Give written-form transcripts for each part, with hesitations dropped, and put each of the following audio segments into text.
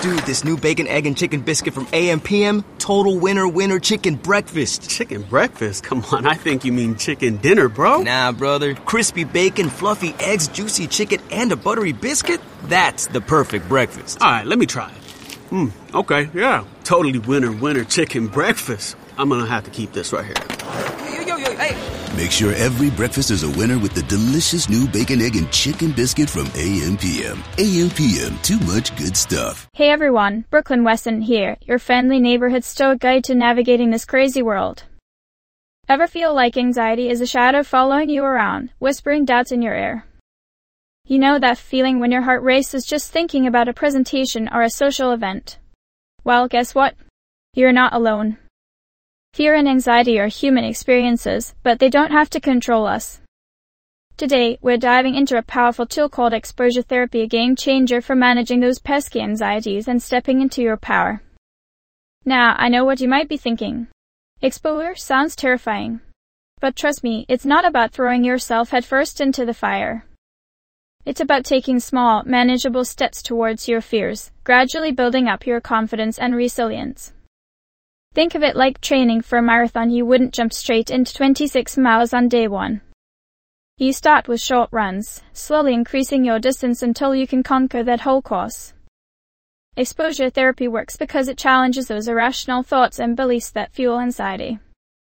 Dude, this new bacon, egg, and chicken biscuit from AM/PM, total winner chicken breakfast. Chicken breakfast? Come on, I think you mean chicken dinner, bro. Nah, brother. Crispy bacon, fluffy eggs, juicy chicken, and a buttery biscuit? That's the perfect breakfast. All right, let me try it. Okay, yeah. Totally winner chicken breakfast. I'm gonna have to keep this right here. Yo, hey. Make sure every breakfast is a winner with the delicious new bacon, egg, and chicken biscuit from AM/PM. AM/PM, too much good stuff. Hey everyone, Brooklyn Wesson here, your friendly neighborhood stoic guide to navigating this crazy world. Ever feel like anxiety is a shadow following you around, whispering doubts in your ear? You know that feeling when your heart races just thinking about a presentation or a social event? Well, guess what? You're not alone. Fear and anxiety are human experiences, but they don't have to control us. Today, we're diving into a powerful tool called exposure therapy, a game changer for managing those pesky anxieties and stepping into your power. Now, I know what you might be thinking. Exposure sounds terrifying. But trust me, it's not about throwing yourself headfirst into the fire. It's about taking small, manageable steps towards your fears, gradually building up your confidence and resilience. Think of it like training for a marathon. You wouldn't jump straight into 26 miles on day one. You start with short runs, slowly increasing your distance until you can conquer that whole course. Exposure therapy works because it challenges those irrational thoughts and beliefs that fuel anxiety.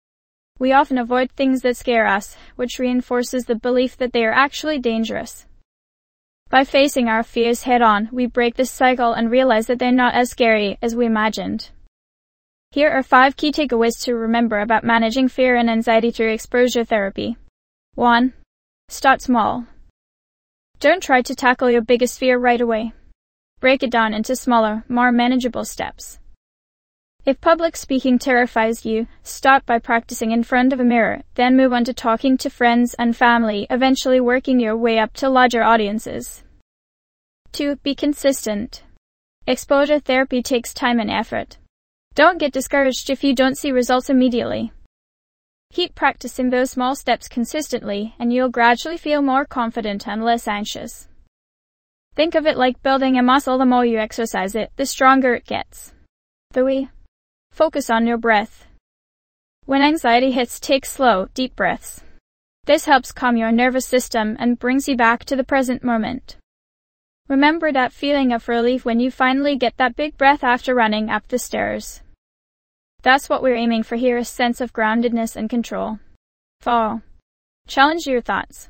We often avoid things that scare us, which reinforces the belief that they are actually dangerous. By facing our fears head-on, we break this cycle and realize that they're not as scary as we imagined. Here are 5 key takeaways to remember about managing fear and anxiety through exposure therapy. 1. Start small. Don't try to tackle your biggest fear right away. Break it down into smaller, more manageable steps. If public speaking terrifies you, start by practicing in front of a mirror, then move on to talking to friends and family, eventually working your way up to larger audiences. 2. Be consistent. Exposure therapy takes time and effort. Don't get discouraged if you don't see results immediately. Keep practicing those small steps consistently, and you'll gradually feel more confident and less anxious. Think of it like building a muscle. The more you exercise it, the stronger it gets. 3. Focus on your breath. When anxiety hits, take slow, deep breaths. This helps calm your nervous system and brings you back to the present moment. Remember that feeling of relief when you finally get that big breath after running up the stairs. That's what we're aiming for here, a sense of groundedness and control. 4. Challenge your thoughts.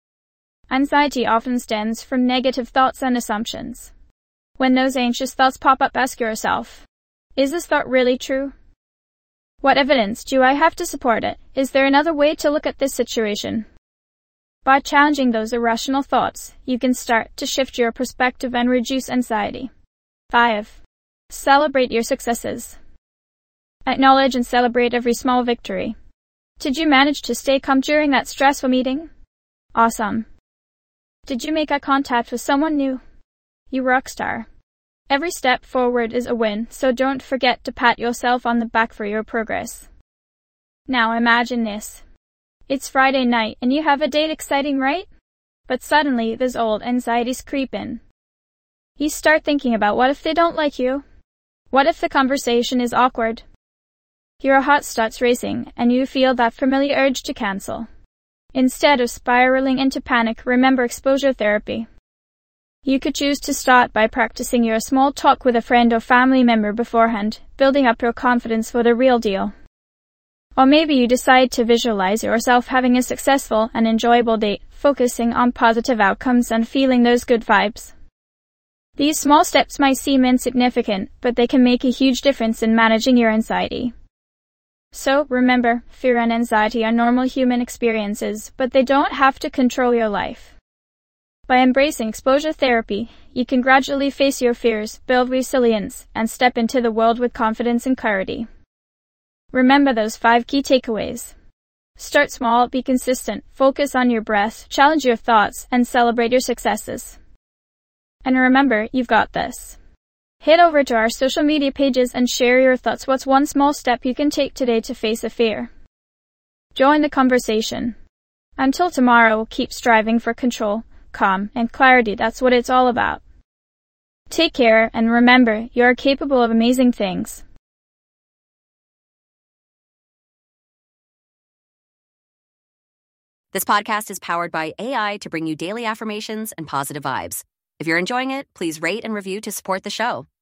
Anxiety often stems from negative thoughts and assumptions. When those anxious thoughts pop up, ask yourself, is this thought really true? What evidence do I have to support it? Is there another way to look at this situation? By challenging those irrational thoughts, you can start to shift your perspective and reduce anxiety. 5. Celebrate your successes. Acknowledge and celebrate every small victory. Did you manage to stay calm during that stressful meeting? Awesome. Did you make eye contact with someone new? You rock star. Every step forward is a win, so don't forget to pat yourself on the back for your progress. Now imagine this. It's Friday night and you have a date, exciting, right? But suddenly those old anxieties creep in. You start thinking about what if they don't like you? What if the conversation is awkward? Your heart starts racing and you feel that familiar urge to cancel. Instead of spiraling into panic, remember exposure therapy. You could choose to start by practicing your small talk with a friend or family member beforehand, building up your confidence for the real deal. Or maybe you decide to visualize yourself having a successful and enjoyable date, focusing on positive outcomes and feeling those good vibes. These small steps might seem insignificant, but they can make a huge difference in managing your anxiety. So, remember, fear and anxiety are normal human experiences, but they don't have to control your life. By embracing exposure therapy, you can gradually face your fears, build resilience, and step into the world with confidence and clarity. Remember those 5 key takeaways. Start small, be consistent, focus on your breath, challenge your thoughts, and celebrate your successes. And remember, you've got this. Head over to our social media pages and share your thoughts. What's one small step you can take today to face a fear? Join the conversation. Until tomorrow, keep striving for control, calm, and clarity. That's what it's all about. Take care, and remember, you are capable of amazing things. This podcast is powered by AI to bring you daily affirmations and positive vibes. If you're enjoying it, please rate and review to support the show.